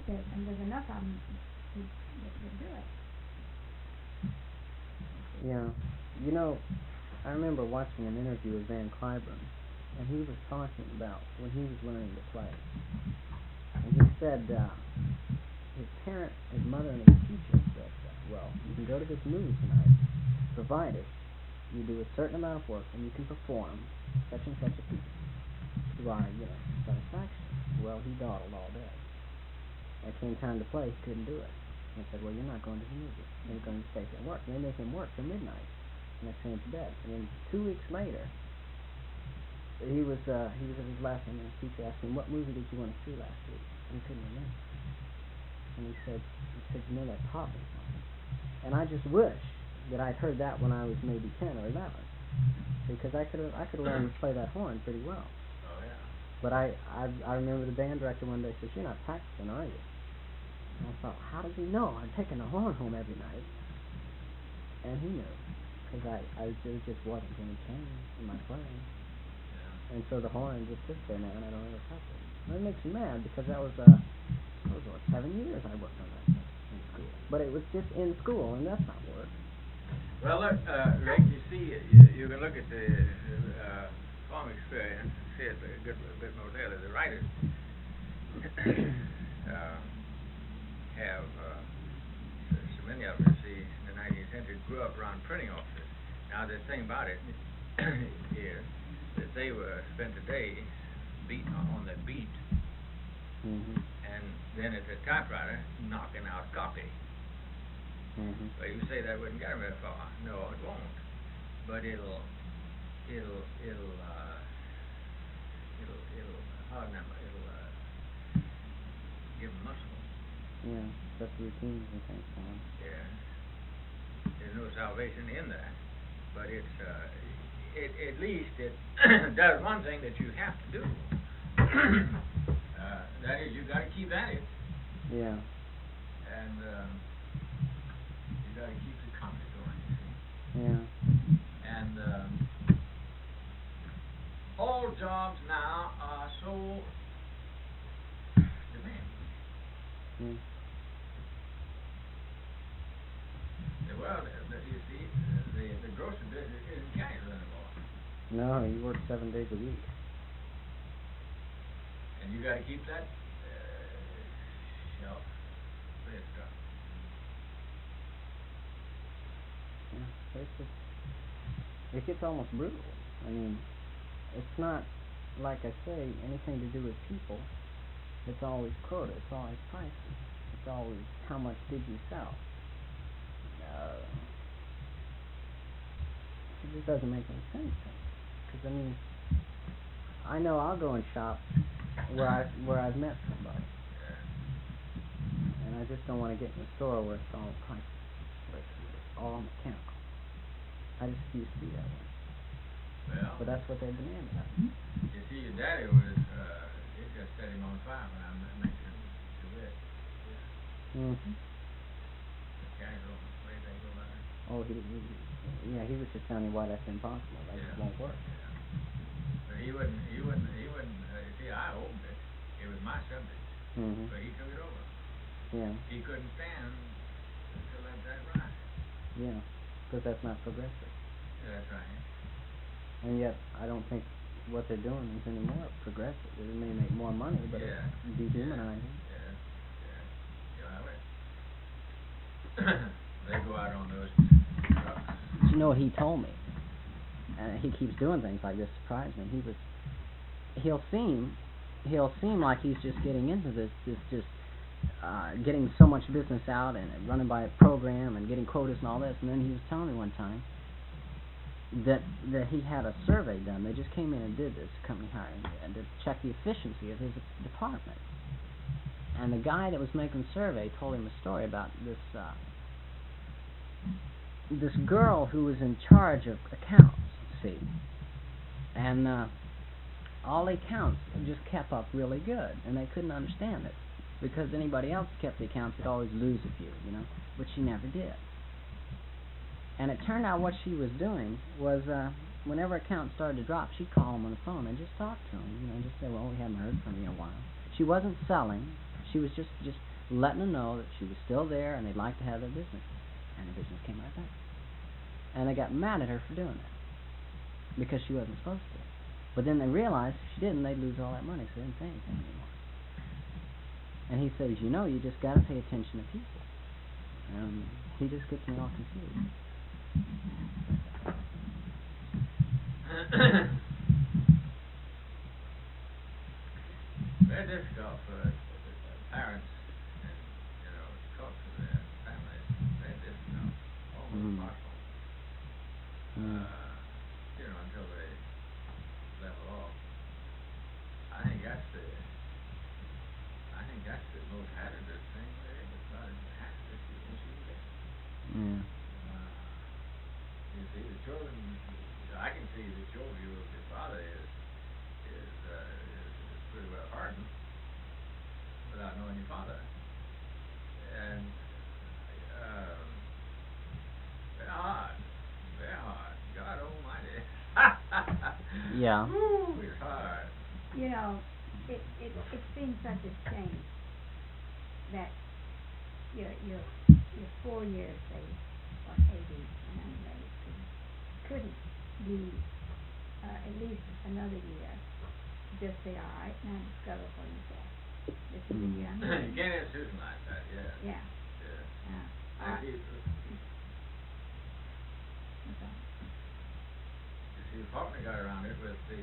it, and there's enough of them to do it. Yeah. You know, I remember watching an interview with Van Cliburn, and he was talking about when he was learning to play. And he said his parent, his mother, and his teacher said, well, you can go to this movie tonight, provided you do a certain amount of work and you can perform such and such a piece to our, satisfaction. Well, he dawdled all day. When it came time to play, he couldn't do it. And he said, well, you're not going to the movie. You're going to stay here and work. And they make him work till midnight. And they send him to bed. And then 2 weeks later, he was at his last one, and his teacher asked him, what movie did you want to see last week? And he couldn't remember. And he said, that taught me something. And I just wish that I'd heard that when I was maybe 10 or 11, because I could have learned to play that horn pretty well. Oh yeah. But I remember the band director one day says, "You're not practicing, are you?" And I thought, how does he know I'm taking the horn home every night? And he knew, because there just wasn't any change in my playing. Yeah. And so the horn just sits there now, and I don't ever touch it. And it makes me mad, because that was 7 years I worked on that in school. But it was just in school, and that's not work. Well, look, Rick, you see, you can look at the farm experience and see it a bit more clearly. The writers have, so many of them, see, in the 19th century, grew up around printing offices. Now, the thing about it is that they were spent a day on the beat, and then at the typewriter knocking out copy. Well, you say that wouldn't get them very far. No, it won't. But it'll give them muscle. Yeah, that's routines and things on. Yeah. There's no salvation in that, but it's at least it does one thing that you have to do. That is, you got to keep at it. Yeah. And you got to keep the comedy going. You see. Yeah. And all jobs now are so demanding. Well, you see, the grocery business isn't casual anymore. No, you work 7 days a week. And you got to keep that shelf list up. Yeah, it gets almost brutal. I mean, it's not, like I say, anything to do with people. It's always quota. It's always prices. It's always how much did you sell. It just doesn't make any sense. Because I mean, I know I'll go and shop where I've met somebody, and I just don't want to get in a store where it's all prices, where it's all mechanical. I just used to be that way. Well, but that's what they demanded of me. You see, your daddy was it just set him on fire when I mentioned the West. The casual way they go about it. Oh, he was just telling me why that's impossible. That just won't work. Yeah. But he wouldn't. See, I owned it. It was my subject. But he took it over. Yeah. He couldn't stand to let that ride. Yeah, because that's not progressive. Yeah, that's right. And yet, I don't think what they're doing is any more progressive. It may make more money, but it's dehumanizing. They go out on those trucks. But you know what he told me? And he keeps doing things like this. Surprised me. He'll seem like he's just getting into this just getting so much business out and running by a program and getting quotas and all this. And then he was telling me one time that he had a survey done. They just came in and did this, company hiring, and to check the efficiency of his department. And the guy that was making the survey told him a story about this girl who was in charge of accounts, see. And all the accounts just kept up really good, and they couldn't understand it. Because anybody else kept the accounts, they'd always lose a few, but she never did. And it turned out what she was doing was whenever accounts started to drop, she'd call him on the phone and just talk to him, and just say, well, we haven't heard from you in a while. She wasn't selling. She was just letting them know that she was still there and they'd like to have their business. And the business came right back. And they got mad at her for doing that because she wasn't supposed to. But then they realized if she didn't, they'd lose all that money, so they didn't say anything anymore. And he says, you know, you just got to pay attention to people. He just gets me all confused. Very difficult for parents and, you know, to talk to their families. Very difficult. Almost impossible. You know, until they level off. I think that's the most hazardous thing there is. It's not as hazardous as you get. Yeah. You see, the children, I can see that your view of your father is pretty well hardened without knowing your father. And very hard. Very hard. God almighty. Yeah. Woo, it's hard. You know, it seems such a shame that your 4 years, say, or 80 and underage couldn't be at least another year. Just say, all right, now discover for yourself. This is the year I'm You doing. can't institutionalize that, yeah. Yeah. Yeah. You see, Faulkner got around it with the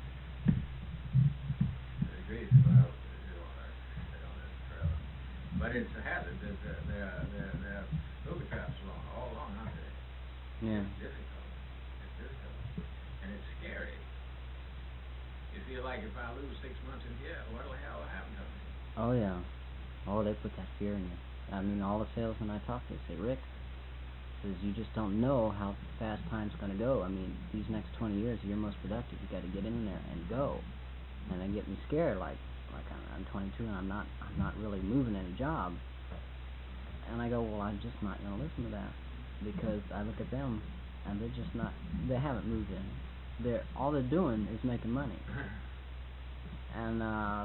degrees. Well, you don't want to stay on this forever. But it's a hazard. There are booby traps all along, aren't they? Yeah. It's difficult. It's difficult. And it's scary. You feel like if I lose 6 months in here, what the hell will happen to me? Oh, yeah. Oh, they put that fear in you. I mean, all the salesmen I talk to say, Rick, says you just don't know how fast time's going to go. I mean, these next 20 years are your most productive. You got to get in there and go. And they get me scared, like I'm 22 and I'm not really moving any job. And I go, well, I'm just not going to listen to that because I look at them and they're just not. They haven't moved in. All they're doing is making money. And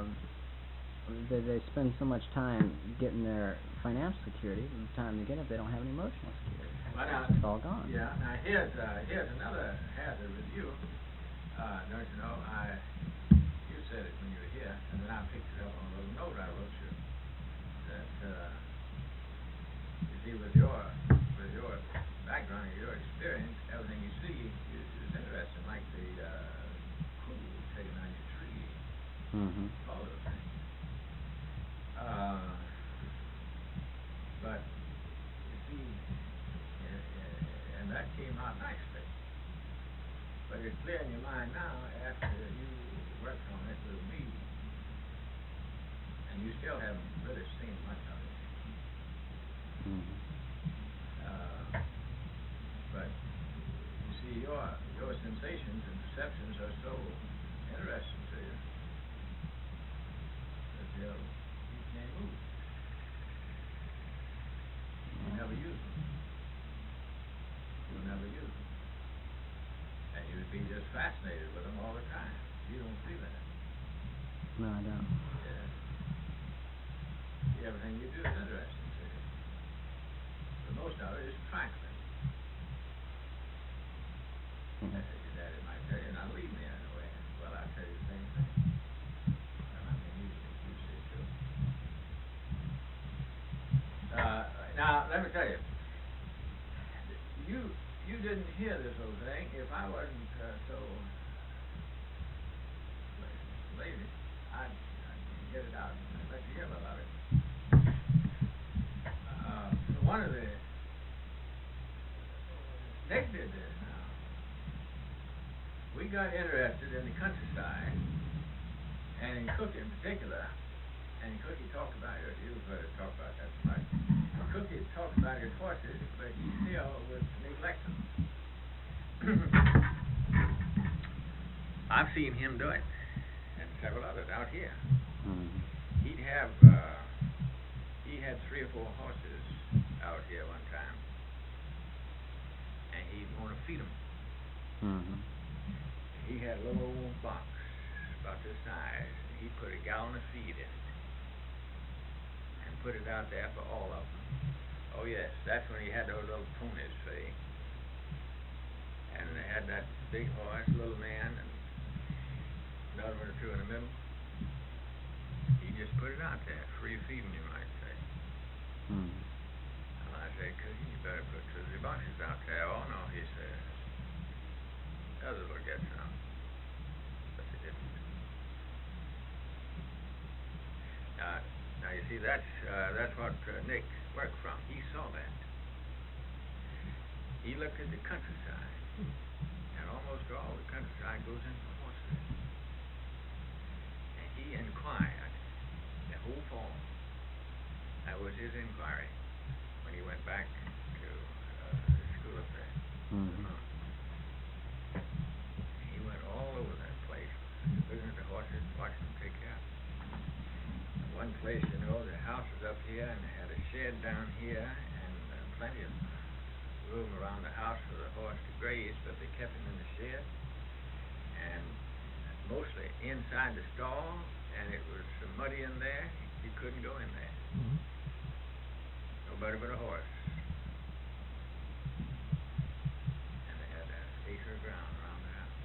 they spend so much time getting their financial security. By the time they get it, they don't have any emotional security. It's all gone. Yeah. Now here's another hazard with you. Don't you know? You said it when you were here, and then I picked it up on a little note I wrote you. That you see, with your background and your experience, everything you see is interesting. Like the cool taking out your tree, all those things. But you see, and that came out nicely. But it's clear in your mind now after you worked on it with me, and you still haven't really seen much of it. But you see, your sensations and perceptions are so interesting to you that you can't move. You never use them. You'll never use them. And you'd be just fascinated with them all the time. You don't feel that. No, I don't. Yeah. Everything you do is interesting to you. But most of it is trifling. Your daddy might tell you, not leave me anyway. Well, I tell you the same thing. And I mean, you see it too. Now, let me tell you. You didn't hear this whole thing if I wasn't so lazy. I'd get it out and let you hear about it. One of the Nick did this now. We got interested in the countryside and in Cookie in particular. And Cookie talked about it. You've heard her talk about that so much. Cookie talked about his horses, but he still would neglect them. I've seen him do it, and several others out here. He had 3 or 4 horses out here one time, and he'd want to feed them. He had a little old box about this size. He'd put a gallon of feed in it and put it out there for all of them. Oh yes, that's when he had those little ponies, see. And they had that big horse, little man, and another one or two in the middle. He just put it out there, free feeding, you might say. Well, I said, Cookie, you better put Susie boxes out there. Oh no, he says. Others will get some. But they didn't. Now you see, that's what Nick worked from. He saw that. He looked at the countryside, and almost all the countryside goes into horses. And he inquired the whole fall. That was his inquiry when he went back to school up there. He went all over that place, looking at the horses, watching them take care. One place, you know, the house was up here, and they had a shed down here, and plenty of room around the house for the horse to graze, but they kept him in the shed, and mostly inside the stall, and it was so muddy in there, he couldn't go in there. Nobody but a horse. And they had an acre of ground around the house.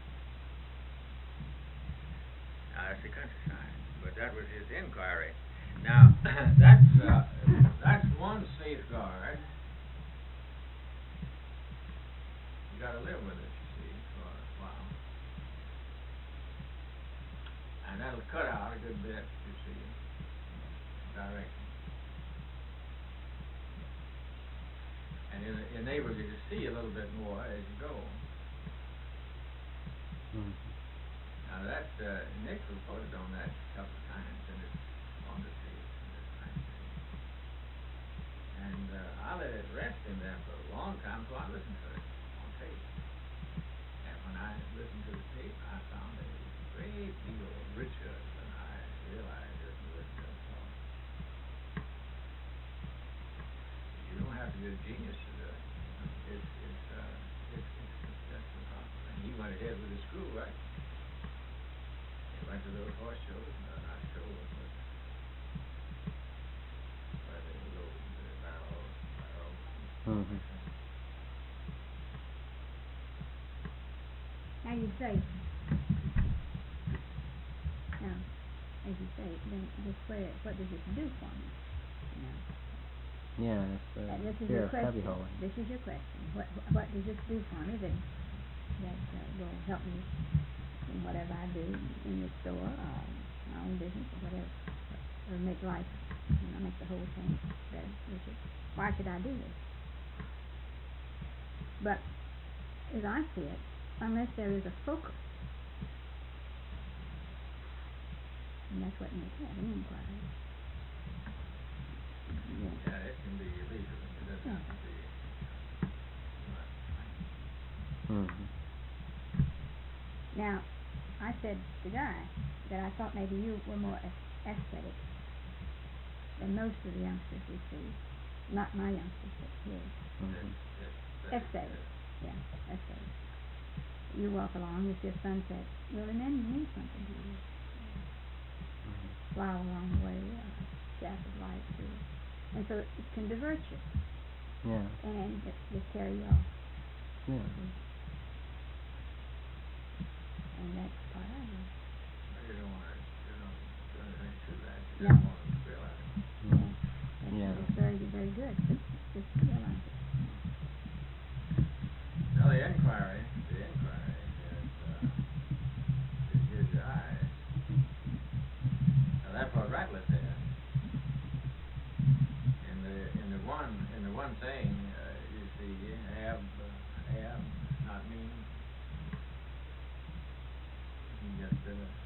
Now, that's the countryside, but that was his inquiry. Now, that's one safeguard. You got to live with it, you see, for a while. And that'll cut out a good bit, you see, direction. And it'll enable you to see a little bit more as you go. Now that's, Nick reported on that a couple of times in his longer days in this magazine. And I let it rest in there for a long time before I listened to it on tape. And when I listened to the tape, I found it was a great deal richer than I realized as I listened to the song. You don't have to be a genius to do it. It's just a thing. He went ahead with his school, right? Went to those horse shows, not shows, but where they would go to the barrels. Now you say, now, as you say, then just what does this do for me? You know. Yeah, it's this is fear your of cubby question. holing. This is your question. What does this do for me that will help me in whatever I do in the store or my own business or whatever, or make life, make the whole thing better. Why should I do this? But as I see it, unless there is a focus, and that's what makes it an inquiry. Yeah, it can be illegal. It doesn't have to be. Now, I said to Guy that I thought maybe you were more aesthetic than most of the youngsters we see. Not my youngsters, but his. Aesthetic. Yeah, aesthetic. You walk along with your sunset. Really means something to you. Fly along the way, shaft of light through it. And so it can divert you. Yeah. And just carry you off. Yeah. And that's part of it. You don't want to do anything to that. You No. don't want to realize it. Yeah. It's very, very good. Just realize it. Now the inquiry is here's your eyes. Now that's what Rattler said. In the one thing, you see, have not mean. He just did it.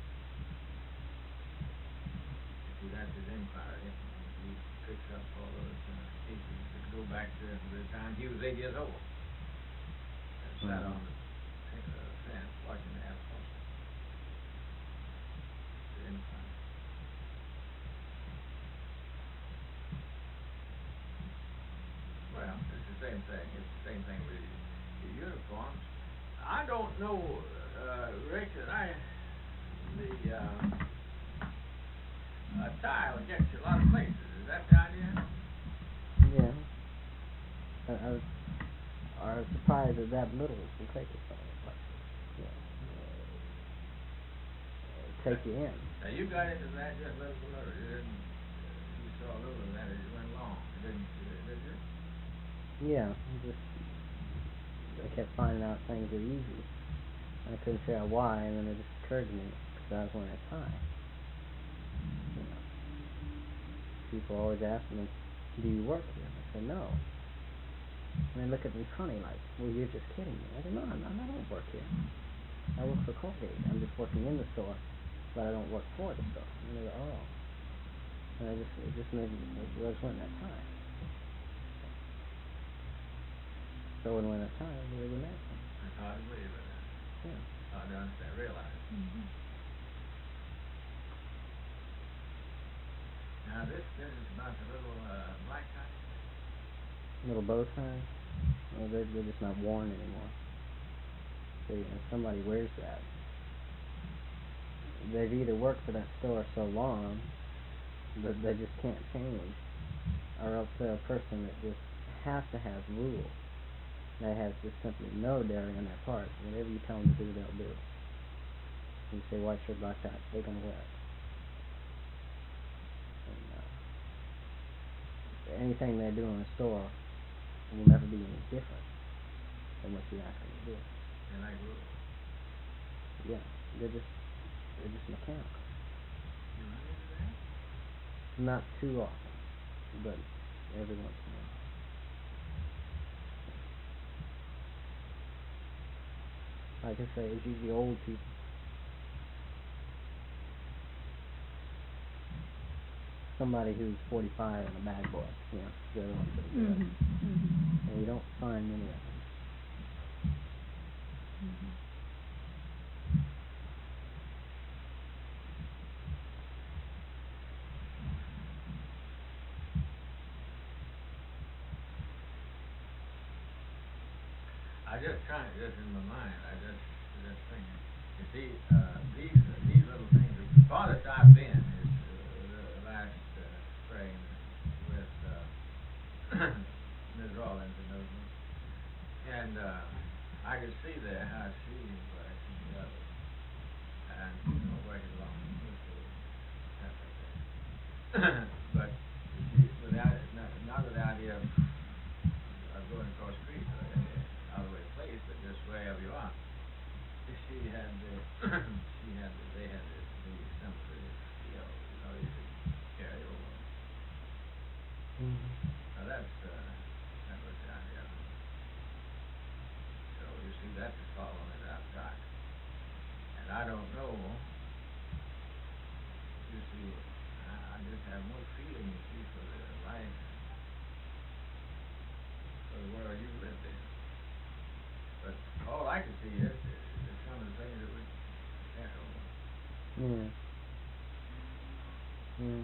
See, that's his inquiry. He picks up all those pieces that go back to the time he was 8 years old. And sat on the fence watching the asphalt. The inquiry. Well, it's the same thing. It's the same thing with the uniforms. I don't know, Rick, that the style gets you a lot of places. that the idea? Yeah. I was surprised that little can take it from it. Like, take you in. Now you got into that just little by little. You didn't. You saw a little of that as you went along. Did you? Yeah. I kept finding out things were easy. I couldn't figure out why, and then it just occurred to me because I was wearing a tie. You know, people always ask me, "Do you work here?" I said, "No." And they look at me funny, like, "Well, you're just kidding me." I said, "No, I don't work here. I work for Colgate. I'm just working in the store, but I don't work for the store." And they go, "Oh." And it just made me, I was wearing that tie. So when I wear that tie, I believe in that. It's hard to believe it. Yeah. Hard to understand, realize. Mm-hmm. Now this is about the little black tie. Little bow tie. Well, they're just not worn anymore. See, if somebody wears that, they've either worked for that store so long that they just can't change, or else they're a person that just has to have rules. They have just simply no daring on their part. Whatever you tell them to do, they'll do. You say white shirt, black tie, they're gonna wear it. And anything they do in the store will never be any different than what you ask them to do. They like rules. Yeah, they're just mechanical. You run into that? Not too often, but every once in a while. Like I say, it's usually old people. Somebody who's 45 and a bad boy, you know, they're the ones that do it. Mm-hmm. And you don't find many of them. Mm-hmm. I just trying just in my mind. I just thinking. You see, these little things. The farthest I've been is the last spring with Ms. Rawlins and those ones, and I could see there how she works and the others, and working along with the stuff like that. But you see, without not with the idea of going across the street or out of the way place, but just wherever you are. She had they had the some of the skill, you could carry over. Mm-hmm. Now that was the idea. So you see, that's the following that I've got, and I don't know. You see, I just have no feeling, you see, for the life, for the world you lived in. But all I can see is some of the things that would carry over. Yeah. Yeah.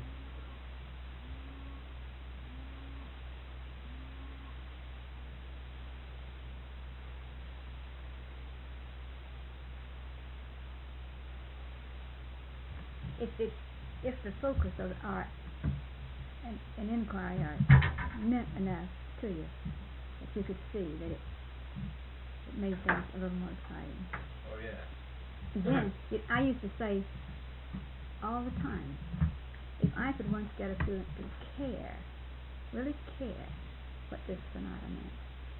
If the focus of art and inquiry are meant enough to you that you could see that it made things a little more exciting. Oh yeah. Then I used to say all the time, if I could once get a student to care, really care what this sonata meant,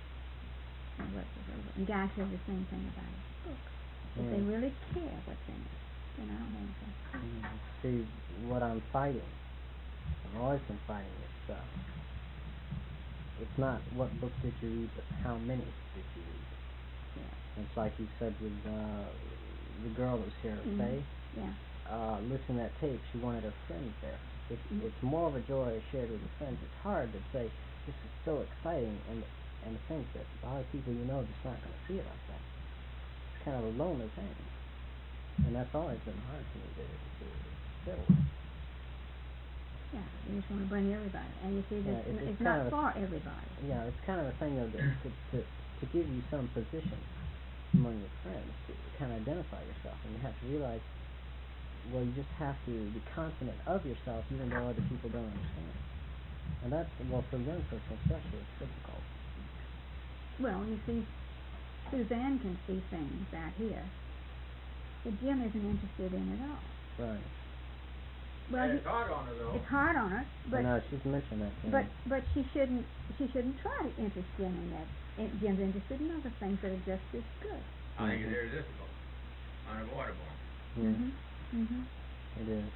and Guy said the same thing about his book. If they really care what's in it, then I don't have anything. See, what I'm fighting, I've always been fighting is, it's not what book did you read, but how many did you read. Yeah. It's like you said with the girl that was here, Faye. Yeah. Listening to that tape, she wanted her friends there. It's more of a joy shared with your friends. It's hard to say this is so exciting and to think that a lot of people just not going to see it like that. It's kind of a lonely thing, and that's always been hard for me to fill. Yeah, you just want to bring everybody, and you see, it's not for everybody. Yeah, it's kind of a thing to give you some position among your friends to kind of identify yourself, and you have to realize, well, you just have to be confident of yourself, even though other people don't understand. And that's, well, for young people especially, it's difficult. Well, you see, Suzanne can see things out here that Jim isn't interested in at all. Right. Well, It's hard on her, though. it's hard on her, I but know, she's mentioned that to me. but she shouldn't try to interest Jim in that. Jim's interested in other things that are just as good. I think it's irresistible, unavoidable. Yeah, Mhm. it is.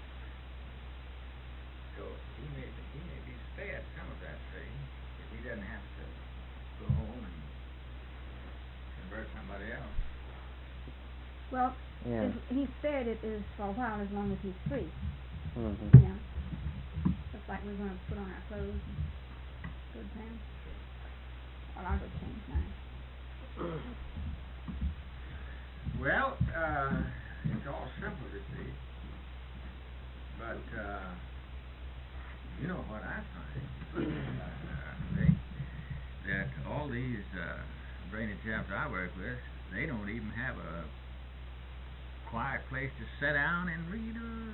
So he may be spared some of that, see, if he doesn't have to go home and convert somebody else. Well, Yeah. he's spared it is for a while as long as he's free. Mhm. You know, just like we're going to put on our clothes and go to town. Well, I'll go change mine. Well, it's all simple, you see. But, you know what I find, Ray, that all these brainy chaps I work with, they don't even have a quiet place to sit down and read.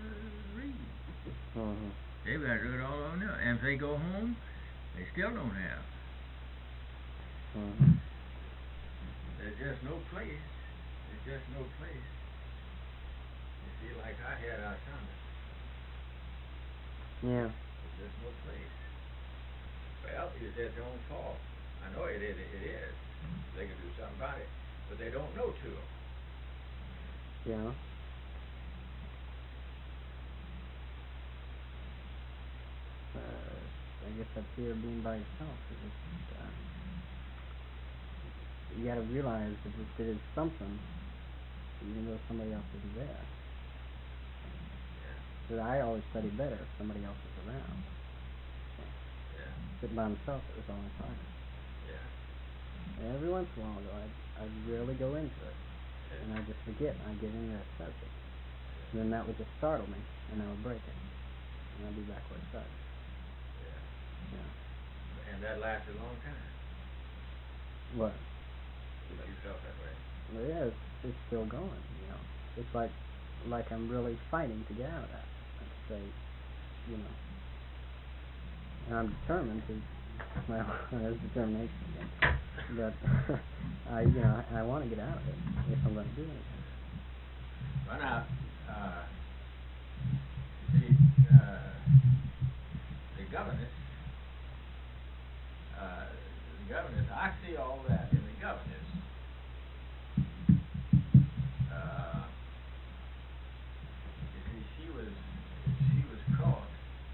Mhm. They've got to do it all over now. And if they go home, they still don't have. Mhm. There's just no place. There's just no place. You see, like I had our son. Yeah. There's just no place. Well, it's their own fault. I know it is. They can do something about it, but they don't know to. Yeah. I guess that fear of being by yourself is just, you gotta realize that if it is something, even though somebody else isn't there. Yeah. But I always study better if somebody else is around. Yeah. Sitting by myself, it was always harder. Yeah. And every once in a while, though, I'd rarely go into it. Yeah. And I'd just forget, and I'd get in there and start it. And then that would just startle me, and I would break it. And I'd be back where I started. Yeah. Yeah. And that lasted a long time. What? If you felt that way. Well, yeah, it's still going, you know. It's like I'm really fighting to get out of that. And to say, you know. And I'm determined to, well, there's determination again. But, I want to get out of it if I'm going to do anything. Well, now, you see, the governess, I see all that in the governess. You see, she was caught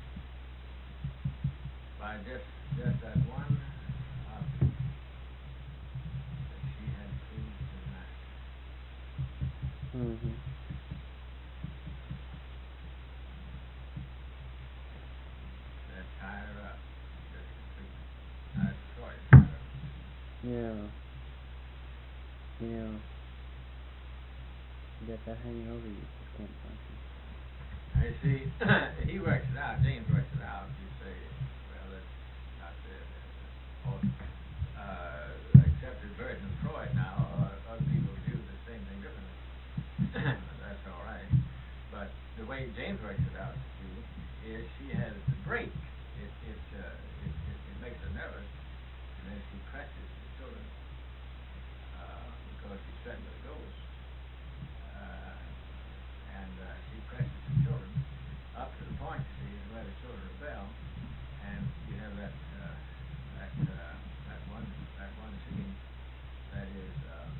by just that one object that she had proved to the master. Mhm. That tied her up just completely. That's the choice for her. Yeah. Yeah. You got that hanging over you, just can't function. Now, you see, he works it out. James works it out. You say, well, that's not accepted version of Freud now. Other people view the same thing differently. That's all right. But the way James works it out, you see, is she has the break. It makes her nervous, and then she presses the children because she's threatened with a ghost. And she presses the children up to the point, you see, where the children rebel, and you have that one scene that is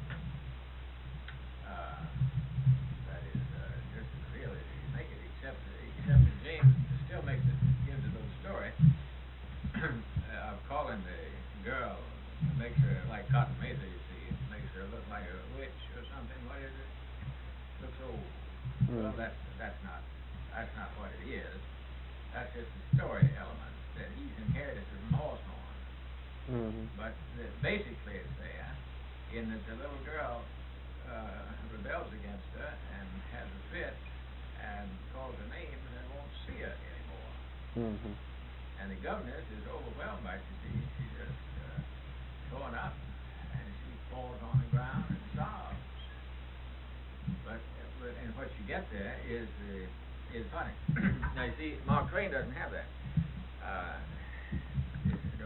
just as real as you can make it, except that James still gives a little story of calling the girl, makes her like Cotton Mather, you see, makes her look like a witch or something. What is it? Looks old. Well, that's not what it is. That's just the story element that he's inherited from Hawthorne. Mhm. But basically, it's there in that the little girl rebels against her and has a fit and calls her names and won't see her anymore. Mhm. And the governess is overwhelmed by it. You see, she's just torn up, and she falls on the ground and sobs. But and what you get there is funny. Now you see, Mark Twain doesn't have that.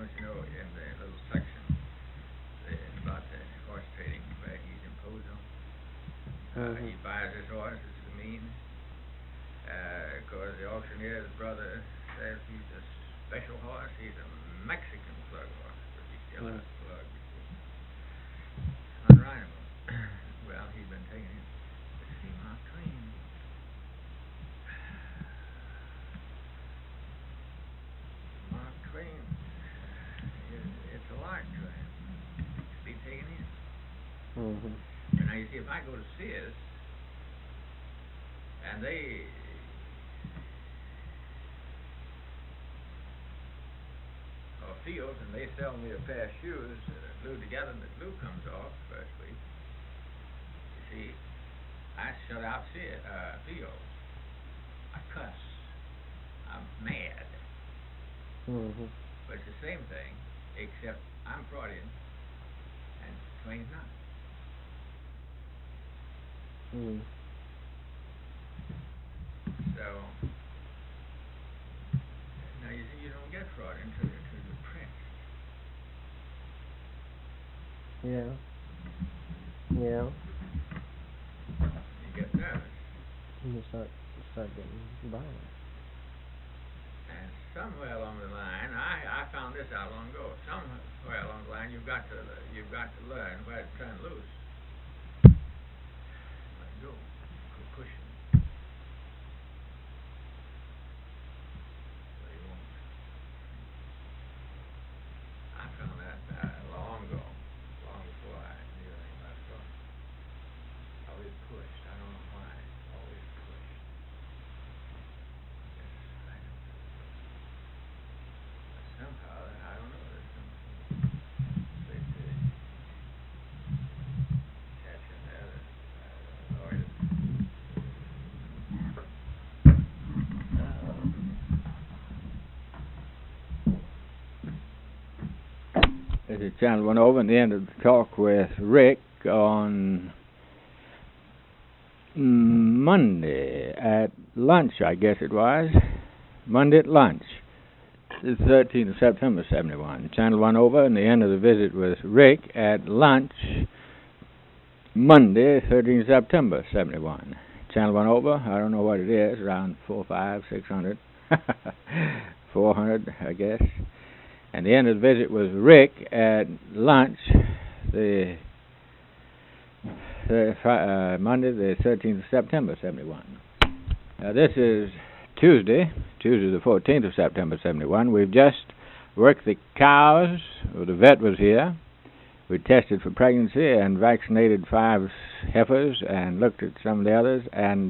don't you know, in the little section about the horse trading where he's imposed on. He buys his horse as a means. Of course, the auctioneer's brother says he's a special horse. He's a Mexican plug horse, but he still has plug. Unridable. Well, he's been taking him to see Mark Twain. Mark Twain, it's a lark to him to be taken in. And now you see, if I go to Sears, and they or Fields, and they sell me a pair of shoes glued together, and the glue comes off first week. You see, I shut out Fields. I cuss. I'm mad. But it's the same thing, except I'm Freudian, and Twain's not. So, now you see, you don't get Freud until you're depressed. Yeah. Yeah. You get nervous. And you start getting violent. And somewhere along the line, I found this out long ago. Somewhere along the line, you've got to learn where to turn loose. Let go. Quit pushing. So you won't. I found that long ago, long before I knew anything about Freud. Always pushed. I don't know why. Always pushed. Yes, I know. But somehow, I don't know. There's some big catch in there that avoided. The channel went over, and the end of the talk with Rick on Monday at lunch, I guess it was. Monday at lunch. The 13th of September, 71. Channel went over, and the end of the visit was Rick at lunch, Monday, 13th of September, 71. Channel went over, I don't know what it is, around 400, 500, 600, 400, I guess. And the end of the visit was Rick at lunch, Monday, the 13th of September, 71. Now, this is Tuesday the 14th of September, 71. We've just worked the cows. Well, the vet was here. We tested for pregnancy and vaccinated 5 heifers and looked at some of the others, and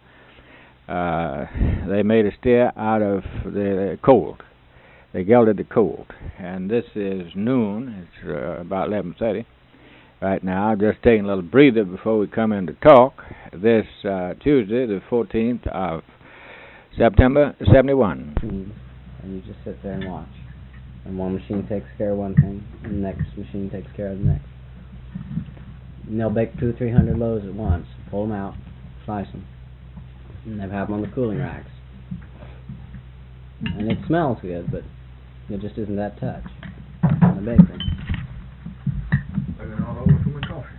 they made a steer out of the colt. They gelded the colt, and this is noon. It's about 11:30 right now. Just taking a little breather before we come in to talk. This Tuesday, the 14th of September, 71. And you just sit there and watch. And one machine takes care of one thing, and the next machine takes care of the next. And they'll bake 200 or 300 loaves at once. Pull them out, slice them, and they have them on the cooling racks. And it smells good, but it just isn't that touch in the bakery. Looking all over for my coffee.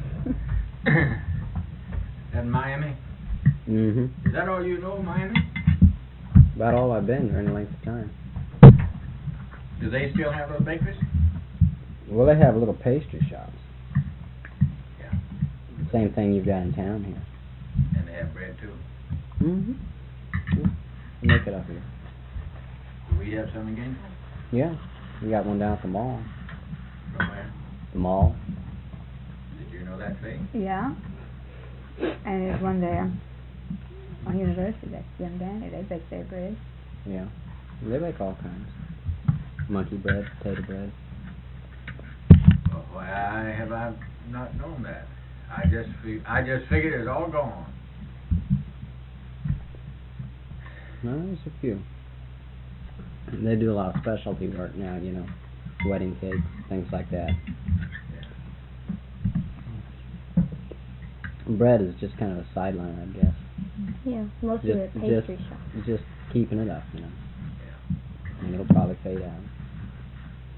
That Miami? Is that all you know, Miami? About all I've been for any length of time. Do they still have those bakeries? Well, they have little pastry shops. Yeah. Same thing you've got in town here. And they have bread too. Yeah. They make it up here. Do we have some again? Yeah. We got one down at the mall. From where? The mall. Did you know that thing? Yeah. And there's one there on University, that's Jim Danny, they bake their bread. Yeah. They make all kinds. Monkey bread, potato bread. Well, why have I not known that? I just figured it's all gone. No, there's a few. They do a lot of specialty work now, you know, wedding cakes, things like that. Bread is just kind of a sideline, I guess. Yeah, mostly a pastry shop. Just keeping it up, you know. And it'll probably fade out.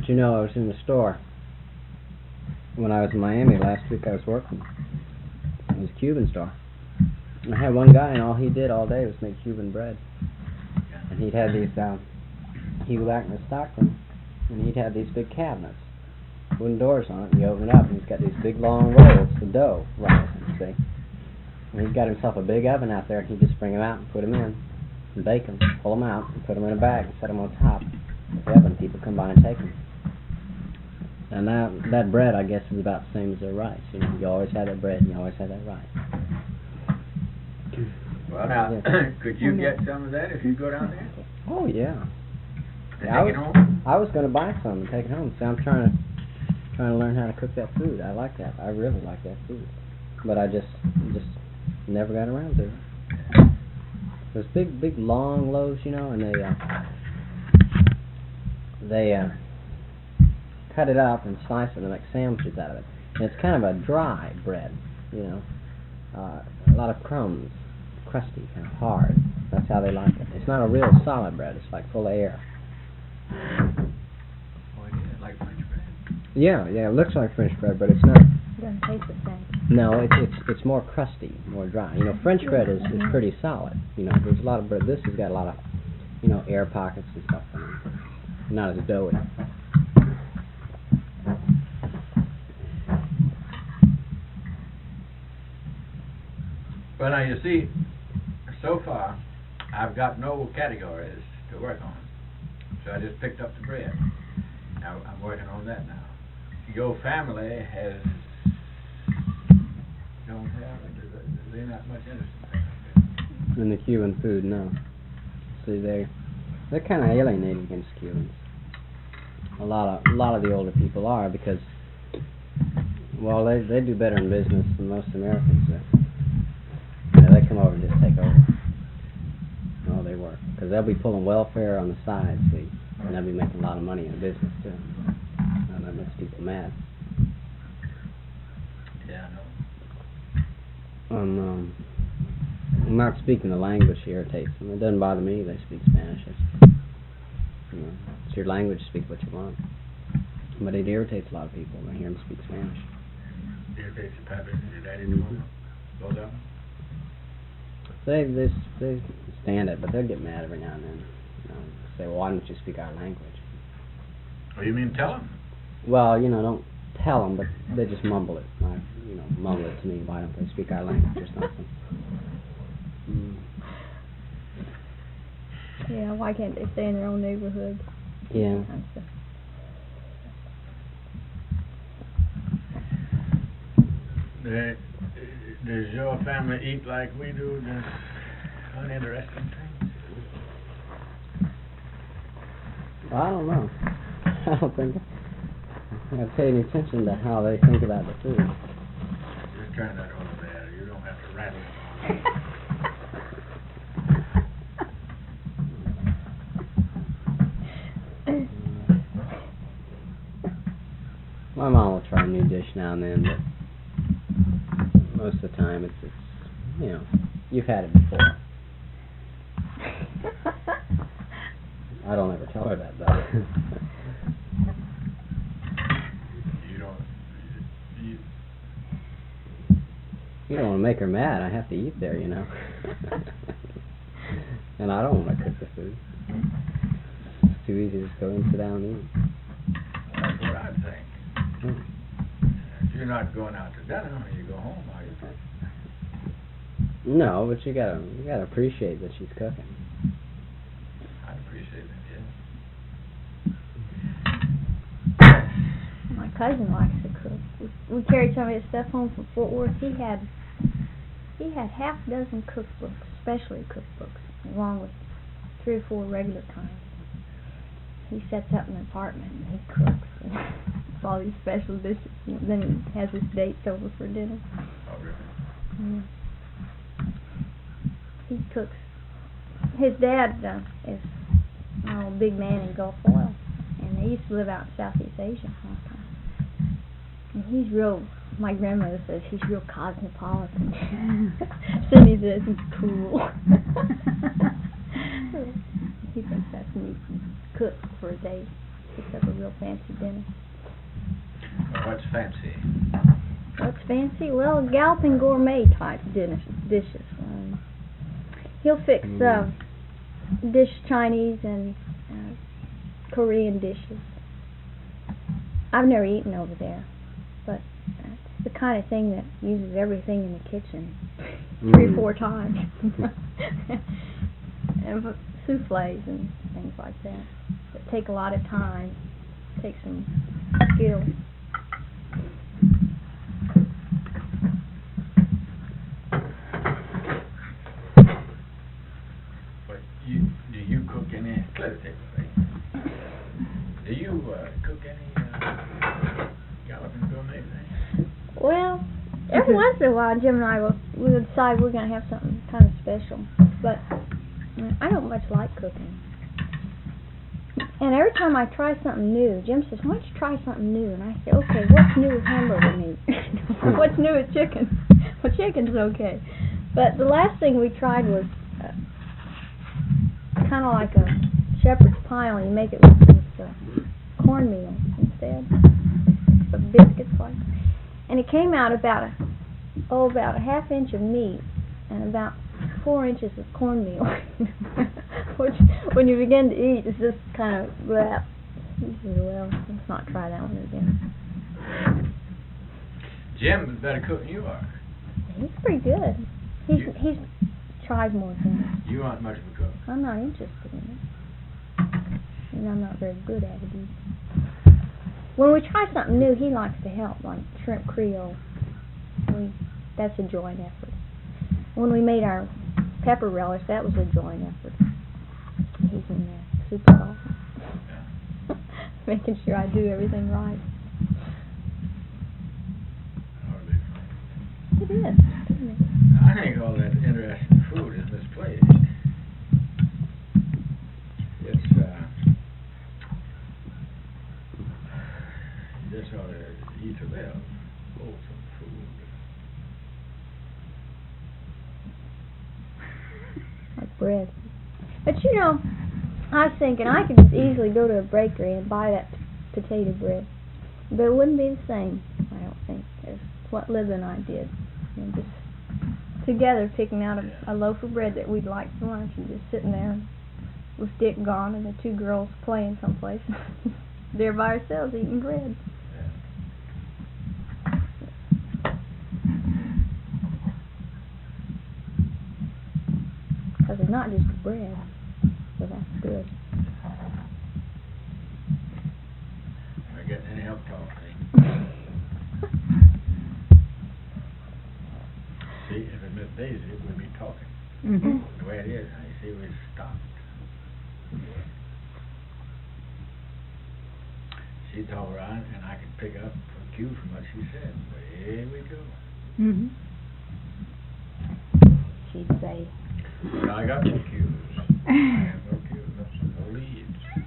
But you know, I was in the store when I was in Miami last week. I was working. It was a Cuban store. And I had one guy, and all he did all day was make Cuban bread. And he'd have these, he'd go back in the stockroom, and he'd have these big cabinets, wooden doors on it, and you open it up, and he's got these big long rolls of dough rising, see? And he's got himself a big oven out there, and he'd just bring them out and put them in, and bake them, pull them out, and put them in a bag, and set them on top of the oven. People come by and take them. And that bread, I guess, is about the same as their rice. You know, you always have that bread, and you always have that rice. Well, now, Yeah. could you get some of that if you go down there? Oh, yeah. And Yeah, take it home? I was going to buy some and take it home. So I'm trying to learn how to cook that food. I like that. I really like that food. But I just never got around to it. Those big, long loaves, you know, and they cut it up and slice it and make sandwiches out of it. And it's kind of a dry bread, you know. A lot of crumbs, crusty, kind of hard. That's how they like it. It's not a real solid bread. It's like full of air. Oh, it is like French bread. Yeah, it looks like French bread, but it's not. It doesn't taste the same. No, it's more crusty, more dry. You know, French bread is pretty solid. You know, there's a lot of bread. This has got a lot of, you know, air pockets and stuff in it. Not as doughy. Well, now, you see, so far, I've got no categories to work on. So I just picked up the bread. Now, I'm working on that now. Your family don't have, they're not much interested in things like that. In the Cuban food, no. See, they're kind of alienated against Cubans. A lot of the older people are because, well, they do better in business than most Americans do. You know, they come over and just take over. Oh, they work. Because they'll be pulling welfare on the side, see, and they'll be making a lot of money in business, too. And that makes people mad. Yeah, I know. I'm not speaking the language irritates them. It doesn't bother me. They speak Spanish. It's your language. Speak what you want. But it irritates a lot of people when I hear them speak Spanish. Irritates your pappy and your daddy, both of them? They stand it, but they'll get mad every now and then. You know, say, well, why don't you speak our language? Oh, you mean tell them? Well, you know, don't tell them, but they just mumble it. Like, you know, mumble it to me. Why don't they speak our language or something? Yeah, why can't they stay in their own neighborhood? Yeah. That kind of stuff. Does your family eat like we do, just uninteresting things? Well, I don't know. I don't think I pay any attention to how they think about the food. Just turn that over there. You don't have to rattle it. My mom will try a new dish now and then, but most of the time it's you know, you've had it before. I don't ever tell her that though. You don't want to make her mad. I have to eat there, you know. And I don't want to cook the food. It's too easy to just go in, sit down, and eat. That's what I think. You're not going out to dinner when you go home, are you? No, but you gotta appreciate that she's cooking. I appreciate that, yeah. My cousin likes to cook. We carried some of his stuff home from Fort Worth. He had half a dozen cookbooks, specialty cookbooks, along with 3 or 4 regular kinds. He sets up an apartment and he cooks and all these special dishes. And then he has his dates over for dinner. Oh, really? Yeah. He cooks. His dad is a big man in Gulf oil, and they used to live out in Southeast Asia all the time. And he's real. My grandmother says he's real cosmopolitan. Cindy says he's cool. He thinks that's neat. Cook for a day. picks up a real fancy dinner. What's fancy? What's fancy? Well, Galpin gourmet type dishes. He'll fix Chinese and Korean dishes. I've never eaten over there, but it's the kind of thing that uses everything in the kitchen 3-4 times. And souffles and things like that take a lot of time, take some skill. Do you cook any? Do you cook any Galpin gourmet thing? Well, every once in a while, Jim and I will decide we're going to have something kind of special. But I don't much like cooking. And every time I try something new, Jim says, "Why don't you try something new?" And I say, "Okay, what's new with hamburger meat? What's new with chicken?" Well, chicken's okay. But the last thing we tried was kind of like a shepherd's pie, only you make it with cornmeal instead, but biscuits like. And it came out about a half inch of meat and about 4 inches of cornmeal, which when you begin to eat, it's just kind of bleh. You say, well, let's not try that one again. Jim is better cook than you are. He's pretty good. He's tried more things. You aren't much of a cook. I'm not interested in it. And I'm not very good at it either. When we try something new, he likes to help, like shrimp creole. That's a joint effort. When we made our pepper relish, that was a joint effort. He's in there super awesome. Yeah. Making sure I do everything right. It is. I think all that interesting food is misplaced. It's you just ought to eat to live. Wholesome food. Like bread. But you know, I was thinking I could just easily go to a bakery and buy that potato bread. But it wouldn't be the same, I don't think, as what Liv and I did. You know, just together picking out a loaf of bread that we'd like for lunch and just sitting there with Dick gone and the two girls playing someplace. There by ourselves eating bread. Because it's not just bread, so that's good. Am I getting any help talking? See, if it Miss Daisy, we'd be talking. The way it is, I see we stopped. She'd talk around, and I could pick up a cue from what she said. But here we go. She'd say, Well, I got no cues. I have no cues, no leads.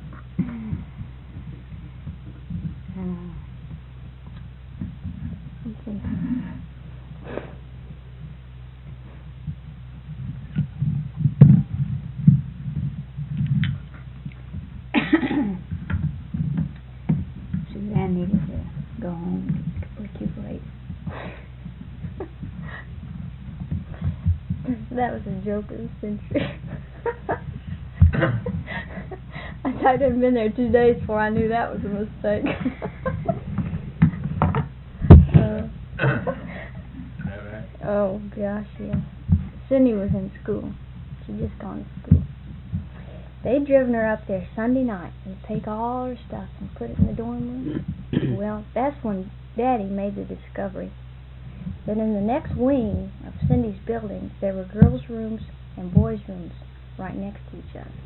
Suzanne needed to go home and recuperate. That was a joke of the century. I hadn't been there 2 days before I knew that was a mistake. Is that right? Oh gosh, yes. Cindy was in school. She'd just gone to school. They'd driven her up there Sunday night and take all her stuff and put it in the dorm room. Well, that's when Daddy made the discovery that in the next wing of Cindy's building there were girls' rooms and boys' rooms right next to each other.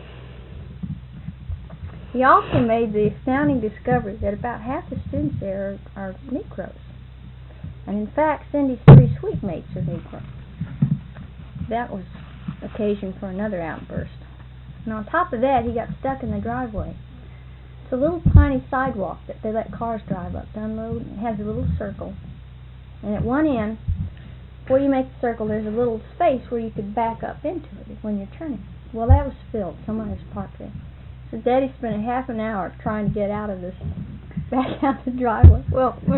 He also made the astounding discovery that about half the students there are Negroes. And in fact, Cindy's 3 suite mates are Negroes. That was occasion for another outburst. And on top of that, he got stuck in the driveway. It's a little tiny sidewalk that they let cars drive up to unload. It has a little circle. And at one end, before you make the circle, there's a little space where you could back up into it when you're turning. Well, that was filled. Someone has parked there. So Daddy spent a half an hour trying to get out of this, back out the driveway. Well, when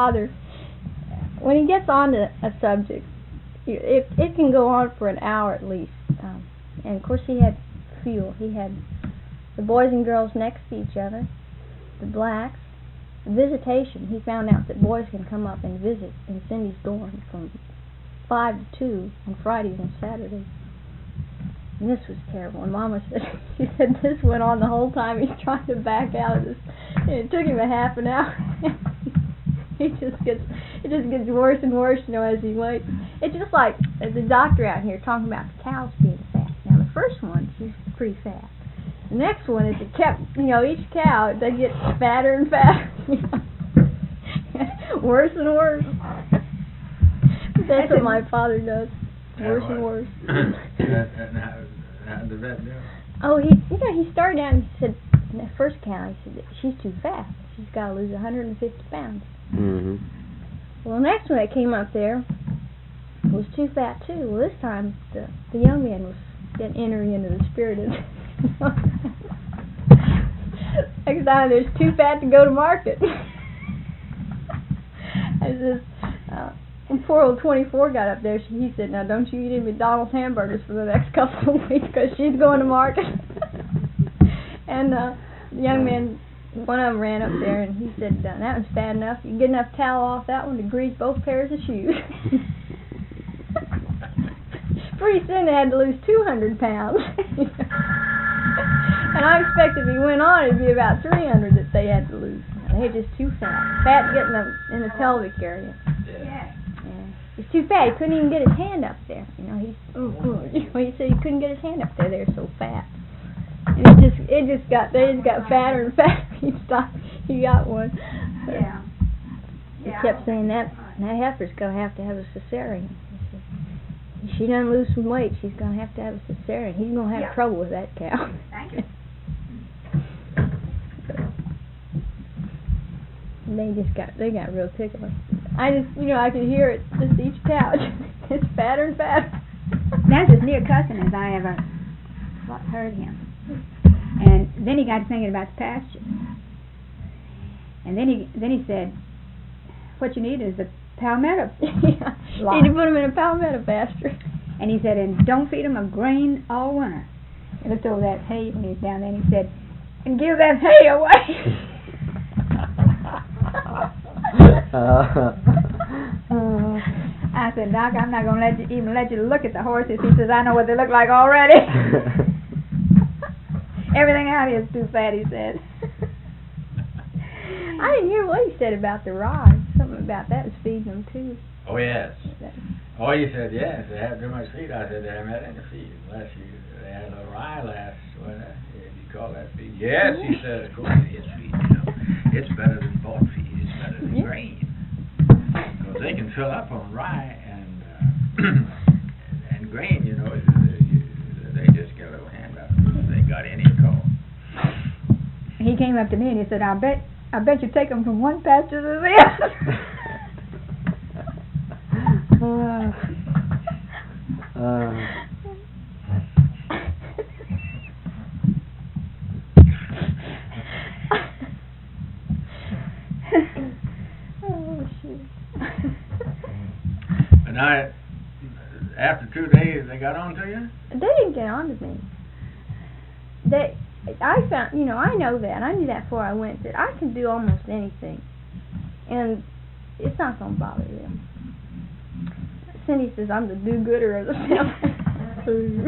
he gets on to a subject, it can go on for an hour at least. And of course he had fuel. He had the boys and girls next to each other, the blacks, the visitation. He found out that boys can come up and visit in Cindy's dorm from 5 to 2 on Fridays and Saturdays. And this was terrible. And Mama said, she said this went on the whole time he's trying to back out of this. And it took him a half an hour. It just gets worse and worse, as he waits. It's just like the doctor out here talking about the cows being fat. Now the first one, she's pretty fat. The next one is it kept, each cow, they get fatter and fatter. Worse and worse. That's what my father does. Worse and worse. How did that do? Oh, he started out and he said, in that first cow, he said, she's too fat. She's got to lose 150 pounds. Mm-hmm. Well, the next one that came up there was too fat too. Well, this time the young man was entering into the spirit of next time there's too fat to go to market. As this poor old 24 got up there, he said, now don't you eat any McDonald's hamburgers for the next couple of weeks because she's going to market. And the young man, one of them ran up there and he said, that one's fat enough. You can get enough tallow off that one to grease both pairs of shoes. Pretty soon they had to lose 200 pounds. And I expected if he went on it'd be about 300 that they had to lose. They're just too fat. Fat getting in the pelvic area. Yeah. He's too fat. He couldn't even get his hand up there. He said he couldn't get his hand up there. They're so fat. And they just got fatter and fatter each time he got one. So Yeah. he kept saying that heifer's gonna have to have a cesarean. He said, if she doesn't lose some weight, she's gonna have to have a cesarean. He's gonna have trouble with that cow. Thank you. They got real ticklish. I could hear it. Just each cow gets fatter and fatter. That's as near cussing as I ever heard him. And then he got thinking about the pasture. And then he said, what you need is a palmetto lot. Need to put them in a palmetto pasture. And he said, and don't feed them a grain all winter. He looked over that hay when he was down there and he said, and give that hay away. I said, Doc, I'm not going to even let you look at the horses. He says, I know what they look like already. Everything out here is too fat, he said. I didn't hear what he said about the rye. Something about that was feeding them too. Oh, yes. Oh, he said, yes, they have too much feed. I said, they haven't had any feed. They had a rye last winter. You call that feed? Yes, he said, of course it is feed, It's better than bought feed. It's better than grain. Because they can fill up on rye and grain, they just get a little handout if they got any at all. He came up to me and he said, I bet you take them from one pasture to the other. Oh, shoot. And after 2 days, they got on to you? They didn't get on to me. I found, I know that. I knew that before I went, that I can do almost anything. And it's not going to bother them. Cindy says I'm the do-gooder of the family.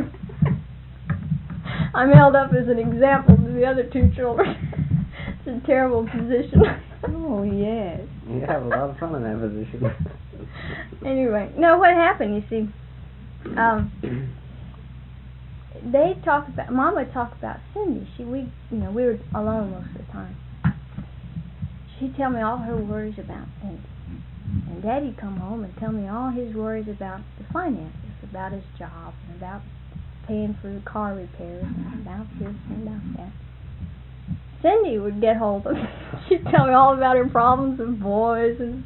I'm held up as an example to the other two children. It's a terrible position. Oh, yes. You have a lot of fun in that position. Anyway, no, what happened, you see, Mom would talk about Cindy. We were alone most of the time. She'd tell me all her worries about Cindy. And Daddy'd come home and tell me all his worries about the finances, about his job, and about paying for the car repairs, and about this and about that. Cindy would get hold of me. She'd tell me all about her problems with boys, and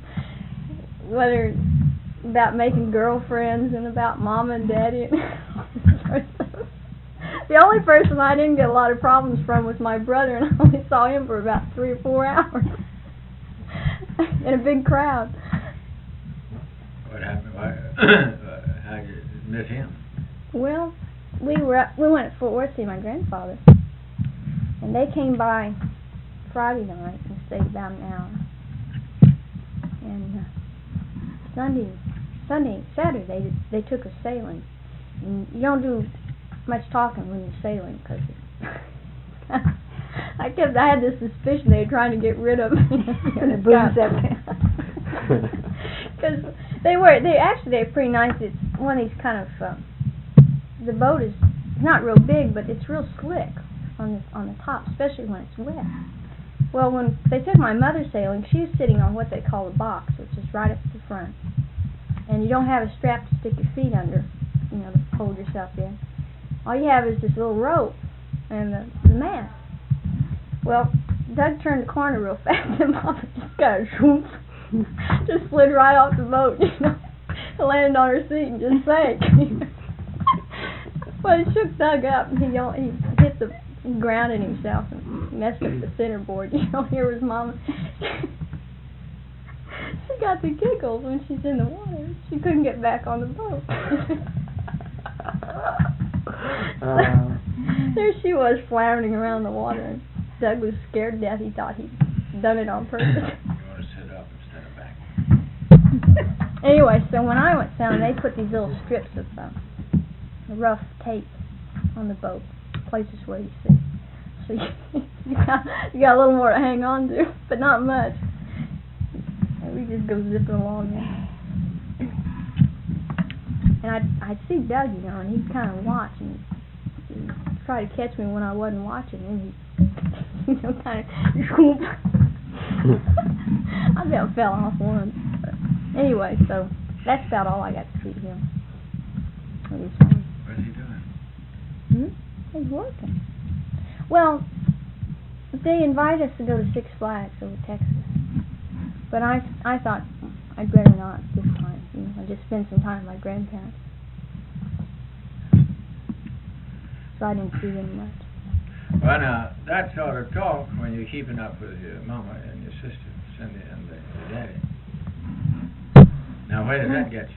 about making girlfriends, and about Mama and Daddy, and The only person I didn't get a lot of problems from was my brother, and I only saw him for about 3 or 4 hours in a big crowd. What happened? How'd you miss him? Well, we went to Fort Worth to see my grandfather, and they came by Friday night and stayed about an hour. And Saturday they took us sailing. And you don't do much talking when you're sailing, because I had this suspicion they were trying to get rid of me. Because they're pretty nice. It's one of these kind of the boat is not real big, but it's real slick on the top, especially when it's wet. Well, when they took my mother sailing, she was sitting on what they call a box, which is right up at the front, and you don't have a strap to stick your feet under, to hold yourself in. All you have is this little rope and the mast. Well, Doug turned the corner real fast, and Mama just got a swoop, just slid right off the boat, landed on her seat and just sank. Well, it shook Doug up, and he hit the grounded himself and messed up the centerboard. Here was Mama. She got the giggles when she's in the water. She couldn't get back on the boat. There she was, floundering around the water, and Doug was scared to death. He thought he'd done it on purpose. You want to sit up instead of back. Anyway, so when I went sailing, they put these little strips of rough tape on the boat, places where you sit. So you got a little more to hang on to, but not much. And we just go zipping along there. And I'd see Doug, and he'd kind of watch and he'd try to catch me when I wasn't watching, and he'd, kind of swoop. I about fell off once. But anyway, so that's about all I got to see him. What's he doing? He's working. Well, they invited us to go to Six Flags over Texas, but I thought I'd better not this time. I just spend some time with my grandparents, so I didn't see them much. Well, now that sort of talk when you're keeping up with your mama and your sister, Cindy, and the daddy. Now, where does that get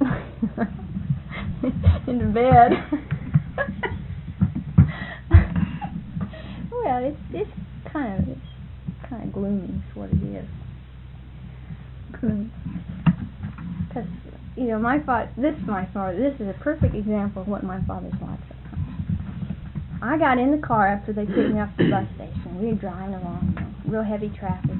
you? Into bed. Well, it's kind of gloomy, is what it is. Gloomy. Because my father. This is a perfect example of what my father's like. I got in the car after they picked me up at the bus station. We were driving along, real heavy traffic.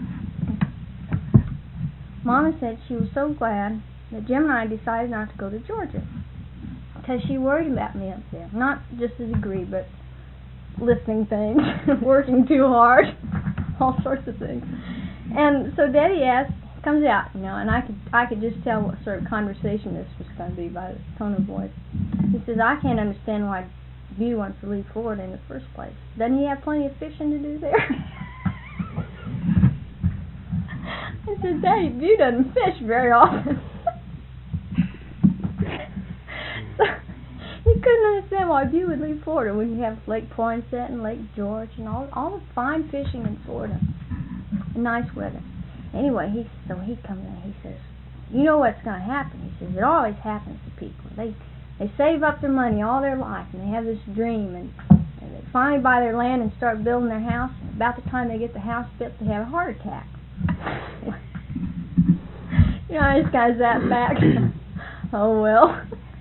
Mama said she was so glad that Jim and I decided not to go to Georgia, because she worried about me up there. Not just a degree, but lifting things, working too hard, all sorts of things. And so Daddy comes out, and I could just tell what sort of conversation this was going to be by the tone of voice. He says, "I can't understand why Bew wants to leave Florida in the first place. Doesn't he have plenty of fishing to do there?" I said, "Daddy, Bew doesn't fish very often." So he couldn't understand why Bew would leave Florida when you have Lake Poinsett and Lake George and all the fine fishing in Florida and nice weather. Anyway, he comes in and he says, "You know what's going to happen?" He says, "It always happens to people. They save up their money all their life, and they have this dream, and they finally buy their land and start building their house, and about the time they get the house built, they have a heart attack." I just kind of sat back. Oh, well.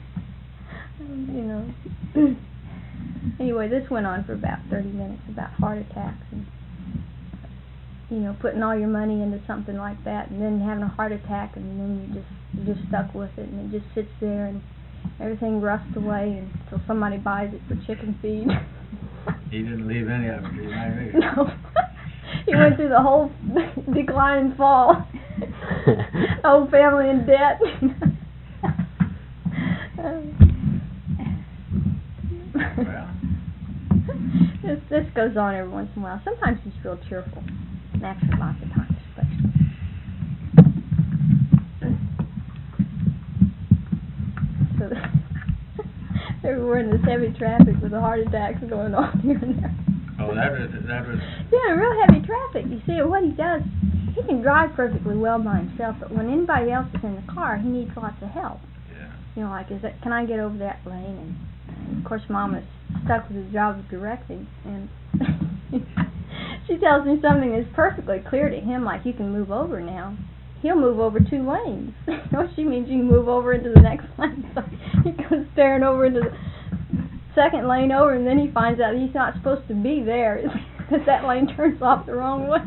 Anyway, this went on for about 30 minutes, about heart attacks, and putting all your money into something like that, and then having a heart attack, and then you're just stuck with it, and it just sits there, and everything rusts away until somebody buys it for chicken feed. He didn't leave any of it, did he? No. He went through the whole decline and fall. Whole family in debt. Well. This goes on every once in a while. Sometimes he's real cheerful. And actually lots of times, especially. So every were in this heavy traffic with the heart attacks going on here and there. Oh, that was. Yeah, real heavy traffic. You see, what he does, he can drive perfectly well by himself, but when anybody else is in the car, he needs lots of help. Yeah. You know, like, can I get over that lane? And of course, Mom is stuck with the job of directing, and she tells me something that's perfectly clear to him, like, you can move over now. He'll move over 2 lanes. You know, she means you can move over into the next lane. So he goes staring over into the second lane over, and then he finds out he's not supposed to be there, because that lane turns off the wrong way.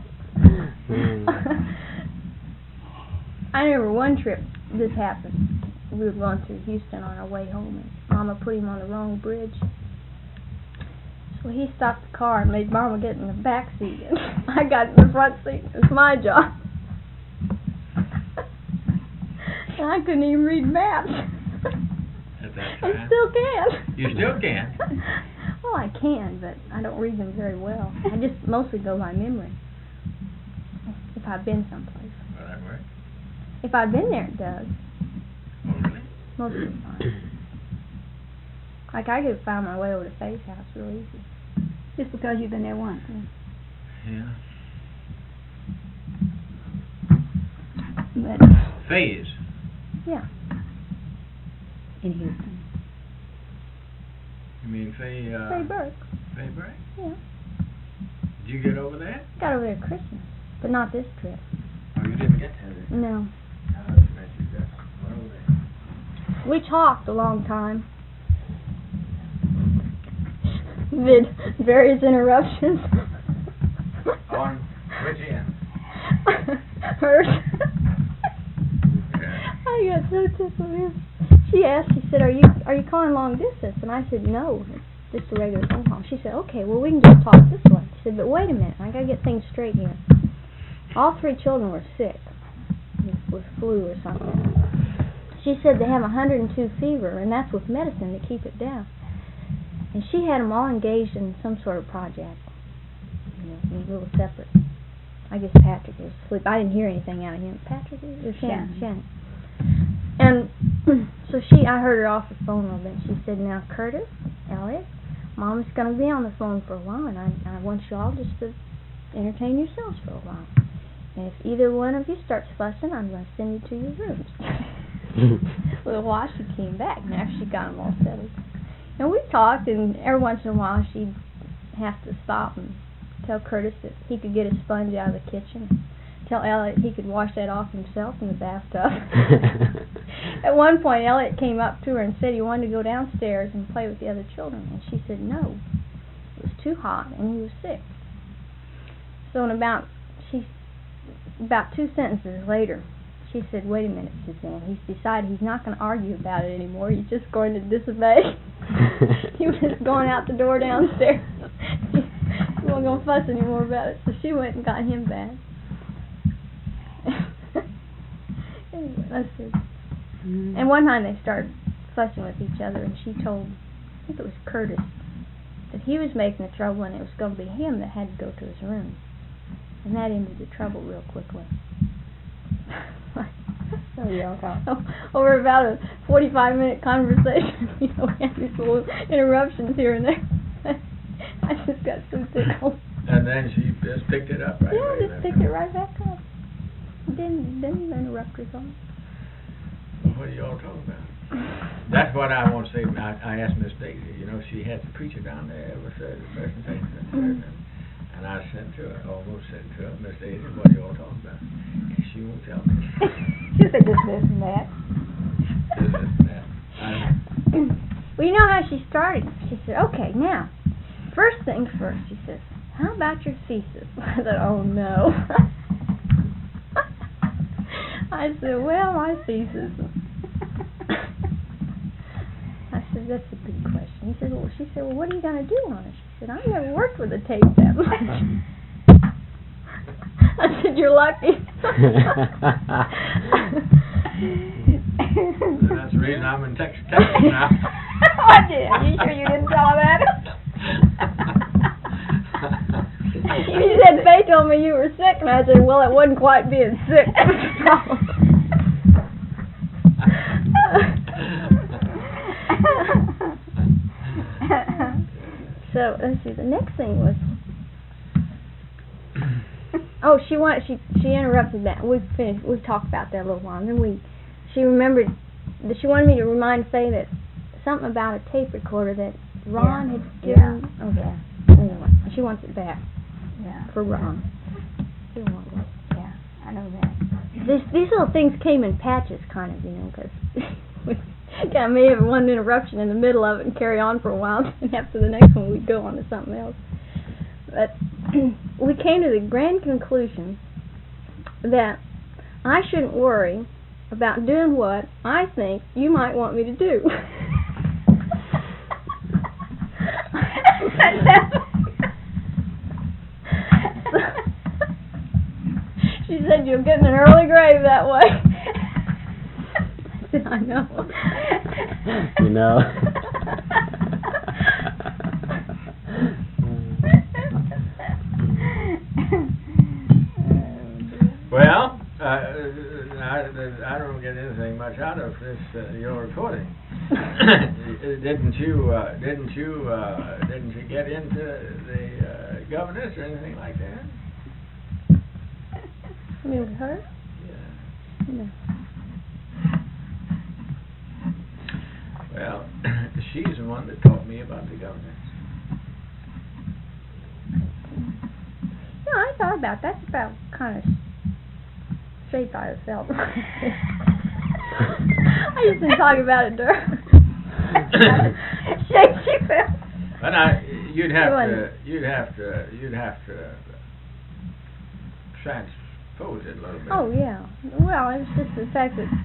I remember one trip this happened. We were going through Houston on our way home, and Mama put him on the wrong bridge. So he stopped the car and made Mama get in the back seat, and I got in the front seat. It was my job. And I couldn't even read maps. At that I time. still can. You still can. Well, I can, but I don't read them very well. I just mostly go by memory. If I've been someplace. Well, that works. If I've been there, it does. Oh, really? Most of the time. Like, I could find my way over to Faye's house real easy. Just because you've been there once. Yeah. But Phase. Yeah. in Houston. You mean Faye? Faye Burke. Faye Burke? Yeah. Did you get over there? Got over there Christmas, but not this trip. Oh, you didn't get there. No. No, that's right. You got one over there. We talked a long time. With various interruptions. On which end? Hers. Yeah. I got so tickled here. She asked, she said, are you calling long distance? And I said, no, it's just a regular phone call. She said, okay, well, we can just talk this way. She said, but wait a minute, I gotta get things straight here. All 3 children were sick with flu or something. She said they have 102 fever, and that's with medicine to keep it down. And she had them all engaged in some sort of project, you know, in a little separate. I guess Patrick was asleep. I didn't hear anything out of him. Patrick or Shannon? Shannon. And so I heard her off the phone a little bit. She said, now, Curtis, Elliot, Mom's going to be on the phone for a while, and I want you all just to entertain yourselves for a while. And if either one of you starts fussing, I'm going to send you to your rooms. A little while she came back, and after she got them all settled. And we talked, and every once in a while she'd have to stop and tell Curtis that he could get a sponge out of the kitchen. Tell Elliot he could wash that off himself in the bathtub. At one point, Elliot came up to her and said he wanted to go downstairs and play with the other children. And she said no. It was too hot, and he was sick. So in about 2 sentences later, she said, wait a minute, Suzanne. He's decided he's not going to argue about it anymore. He's just going to disobey. He was going out the door downstairs. He wasn't going to fuss anymore about it. So she went and got him back. Anyway, that's it. And one time they started fussing with each other, and she told, I think it was Curtis, that he was making the trouble, and it was going to be him that had to go to his room. And that ended the trouble real quickly. So you all talk. Over about a 45-minute conversation, you know, we had these little interruptions here and there. I just got so tickled. And then she just picked it up right away. Yeah, just picked it right back up. Didn't interrupt her song. What are you all talking about? That's what I want to say. I asked Miss Daisy, you know, she had the preacher down there every Thursday, presentation. And I said to her, almost said to her, Miss Daisy, what are you all talking about? And she won't tell me. She said this and that. This and that. Well, you know how she started? She said, okay, now, first things first, she says, how about your thesis? I said, oh, no. I said, well, my thesis. I said, that's a good question. She said, well, what are you going to do on it? She said, I've never worked with a tape that much. I said, you're lucky. That's the reason I'm in Texas now. I did. Are you sure you didn't tell her that? You said Faye told me you were sick, and I said, well, it wasn't quite being sick. So let's see. The next thing was, she interrupted that. We finished. We talked about that a little while, and then she remembered that she wanted me to remind Faye that something about a tape recorder that Ron had given. Yeah. Okay. Anyway, she wants it back. Yeah. For Ron. She wants it. Yeah, I know that. These little things came in patches, kind of, because we may have one interruption in the middle of it and carry on for a while, and after the next one we'd go on to something else. But we came to the grand conclusion that I shouldn't worry about doing what I think you might want me to do. She said, you'll get in an early grave that way. I said, I know. You know. Well, I don't get anything much out of this, your reporting. Didn't you get into the governess or anything like that? You mean with her? Yeah. No. Well, she's the one that taught me about the governess. No, I thought about that. That's about kind of straight by herself. I just didn't talk about it to her. She felt. But you'd have to transpose it a little bit. Oh yeah. Well, it was just the fact that.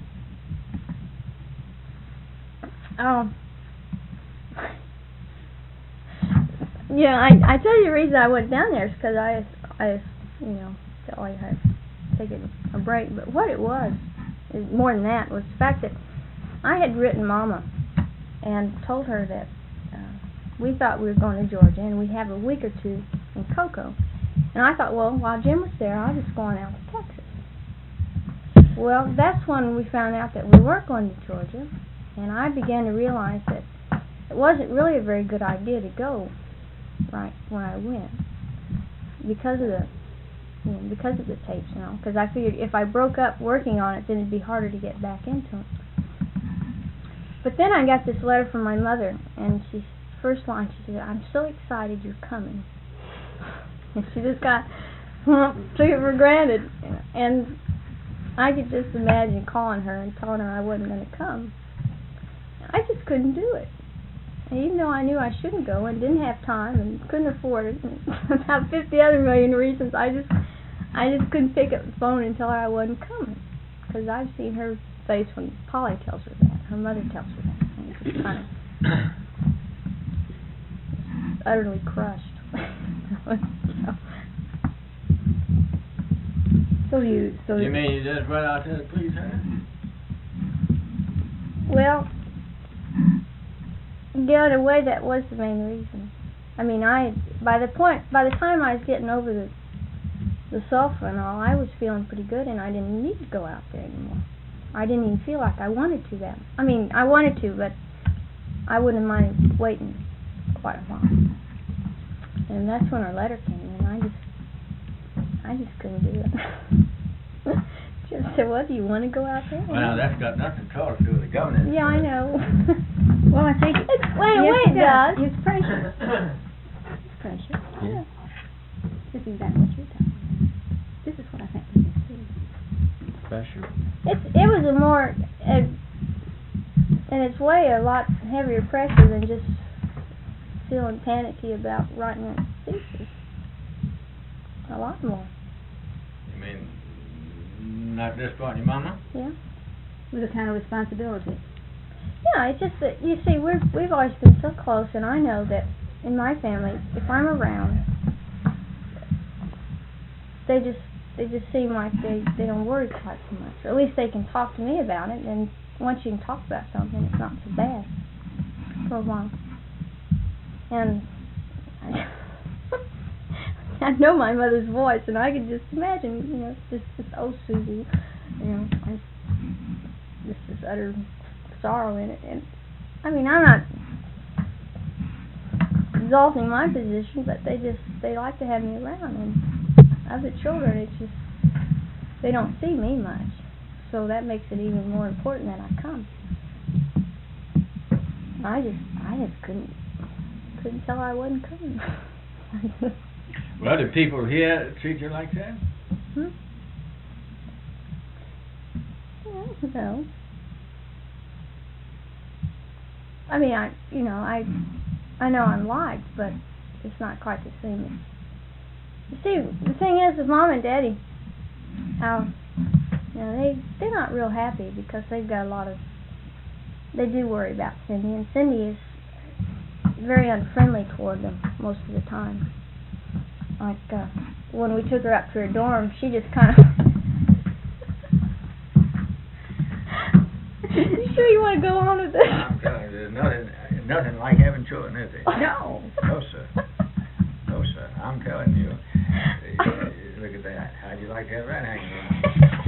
Yeah, I tell you the reason I went down there is because I felt like I had taken a break. But what it was, more than that, was the fact that I had written Mama and told her that we thought we were going to Georgia and we'd have a week or two in Cocoa. And I thought, well, while Jim was there, I'll just go on out to Texas. Well, that's when we found out that we weren't going to Georgia, and I began to realize that it wasn't really a very good idea to go right when I went because of the tapes, because I figured if I broke up working on it, then it'd be harder to get back into it. But then I got this letter from my mother, and first line she said, "I'm so excited you're coming." And she just took it for granted, and I could just imagine calling her and telling her I wasn't going to come. I just couldn't do it. And even though I knew I shouldn't go and didn't have time and couldn't afford it, and about 50 other million reasons, I just couldn't pick up the phone and tell her I wasn't coming. Because I've seen her face when Polly tells her that, her mother tells her that, and it's just kind of utterly crushed. You mean you just went out there to please her? Well, yeah, in a way that was the main reason. I mean, by the time I was getting over the sulfur and all, I was feeling pretty good, and I didn't need to go out there anymore. I didn't even feel like I wanted to then. I mean, I wanted to, but I wouldn't mind waiting quite a while. And that's when her letter came in. I just couldn't do it. Just said, "Well, do you want to go out there?" Well, that's got nothing at all to do with the governance. Yeah, I know. Well, I think it does. It's pressure. It's pressure. Yeah. This is exactly what you're talking about. This is what I think we can see. Pressure. It was a more, in its way, a lot heavier pressure than just feeling panicky about writing a thesis. A lot more. You mean not disappointing your mama? Yeah. With a kind of responsibility. Yeah, it's just that, you see, we've always been so close, and I know that in my family, if I'm around, they just seem like they don't worry quite so much. Or at least they can talk to me about it, and once you can talk about something, it's not so bad for a while. And I know my mother's voice, and I could just imagine, this old Susie, this utter sorrow in it. And I mean, I'm not exalting my position, but they like to have me around. And as the children, it's just they don't see me much, so that makes it even more important that I come. I just couldn't tell I wasn't coming. Well, do people here treat you like that? Yeah, no. I mean, I know I'm liked, but it's not quite the same. You see, the thing is with Mom and Daddy, they're not real happy because they've got they do worry about Cindy, and Cindy is very unfriendly toward them most of the time. Like, when we took her up to her dorm, she just kind of... You sure you want to go on with this? I'm telling you, there's nothing like having children, is it? No. No, sir. No, sir. I'm telling you. Look at that. How'd you like to have that hanging around?